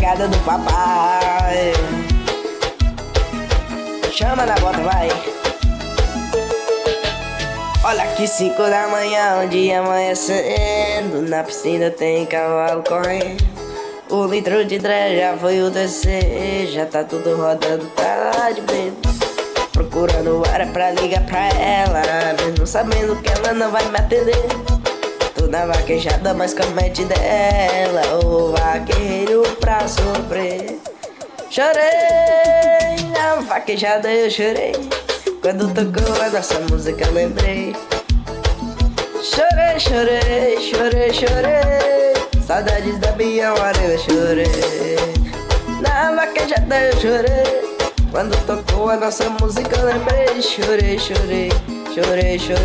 pegada do papai. Chama na bota, vai. Olha que 5 da manhã, um dia amanhecendo. Na piscina tem cavalo correndo. O litro de dré já foi o terceiro. Já tá tudo rodando, tá lá de medo. Procurando hora pra ligar pra ela, mesmo sabendo que ela não vai me atender. Toda vaquejada, mas com a mente dela. O vaqueiro pra sofrer. Chorei, na vaquejada eu chorei. Quando tocou a nossa música eu lembrei. Chorei, chorei, chorei, chorei. Saudades da minha hora eu chorei. Na vaquejada eu chorei. Quando tocou a nossa música eu lembrei. Chorei, chorei, chorei, chorei.